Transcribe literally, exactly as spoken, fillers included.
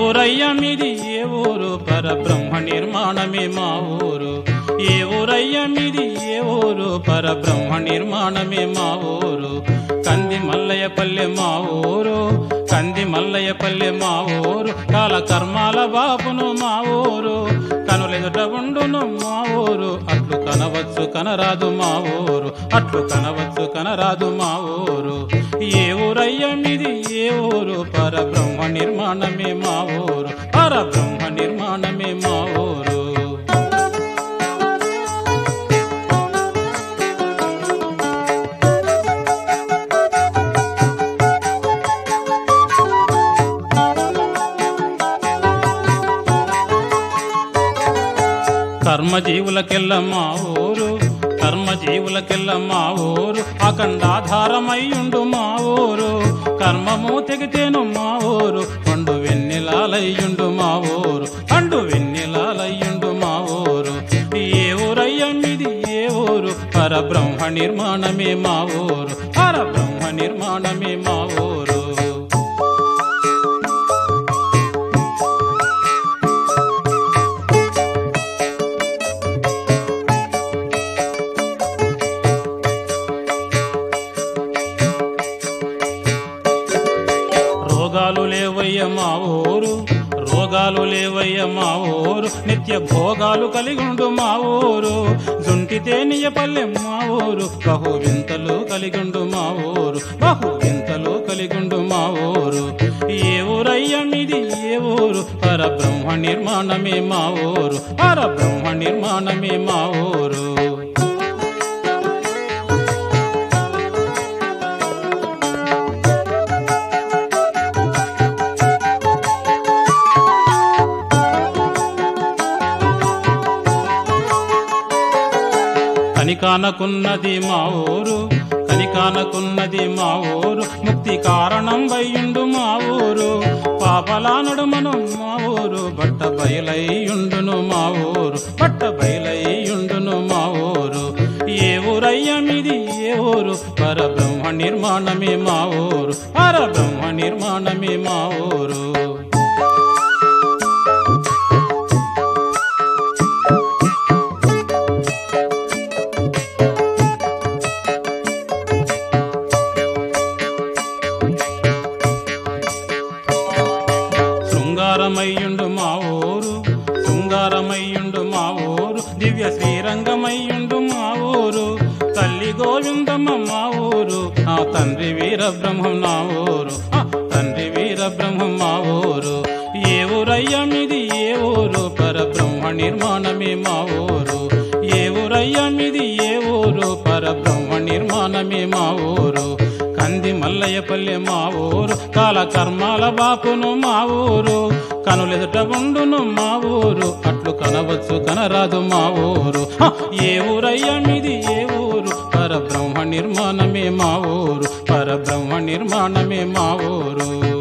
ఊరయ్య మీది ఏ ఊరు పరబ్రహ్మ నిర్మాణమే మా ఊరు ఏ ఊరయ్య మీది ఏ ఊరు పరబ్రహ్మ నిర్మాణమే మా ఊరు కంది మల్లయ్య పల్లె మా ఊరు కంది మల్లయ్య పల్లె మా ఊరు కాల కర్మాల బాపును మా ఊరు కనులెదుట ఉండును మా ఊరు అట్లు కనవచ్చు కనరాదు మా ఊరు అట్లు కనవచ్చు కనరాదు మా ఊరు ఏ ఊరయ్య మీది ఏ ఊరు పరబ్రహ్మ నిర్మాణమే మా ఊరు పరబ్రహ్మ నిర్మాణమే మా ఊరు కర్మజీవులకెల్ల మా ఊరు కర్మజీవులకెల్ల మా ఊరు అఖండాధారమయ్యుండు మా ఊరు కర్మము తెగితేను మా ఊరు పండు వెన్నెలాలయ్యుండు మా ఊరు పండు వెన్నెలాలయ్యుండు మా ఊరు ఏ ఊరయ్య మీది ఏ ఊరు పరబ్రహ్మ నిర్మాణమే మా ఊరు పరబ్రహ్మ నిర్మాణమే మా ఊరు రోగాలు లేవయ్య మా ఊరు రోగాలు లేవయ్య మా ఊరు నిత్య భోగాలు కలిగుండు మా ఊరు జుంటి తేనియ పల్లె మా ఊరు బహు వింతలు కలిగుండు మా ఊరు బహు వింతలు కలిగుండు మా ఊరు ఏ ఊరయ్య మీది ఏ ఊరు పరబ్రహ్మ నిర్మాణమే మా ఊరు పరబ్రహ్మ నిర్మాణమే మా ఊరు కనికానకున్నది మా ఊరు కనికానకున్నది మా ఊరు ముక్తి కారణం వయ్యుండు మా ఊరు పాపలా నడుమను మా ఊరు బట్ట బయలయ్యుండును మా ఊరు బట్ట బయలయ్యుండును మా ఊరు ఏ ఊరయ్య మీది ఏ ఊరు పరబ్రహ్మ నిర్మాణమే మా ఊరు పరబ్రహ్మ నిర్మాణమే మా ఊరు శృంగారమయ్యుండు మా ఊరు శృంగారమయ్యుండు మా ఊరు దివ్య శ్రీరంగమయ్యుండు మా ఊరు తల్లి గోవిందమ్మ మా ఊరు ఆ తండ్రి వీరబ్రహ్మం నా ఊరు ఆ తండ్రి వీరబ్రహ్మం మా ఊరు ఏ ఊరయ్య మీది ఏ ఊరు పరబ్రహ్మ నిర్మాణమే మా ఊరు ఏ ఊరయ్య మీది ఏ ఊరు పరబ్రహ్మ నిర్మాణమే మా ఊరు కంది మల్లయ్య పల్లె మా ఊరు కాల కర్మాల బాపును మా ఊరు కనులెదుట ఉండును మా ఊరు అట్లు కనవచ్చు కనరాదు మా ఊరు ఏ ఊరయ్య మీది ఏ ఊరు పరబ్రహ్మ నిర్మాణమే మా ఊరు పరబ్రహ్మ నిర్మాణమే మా ఊరు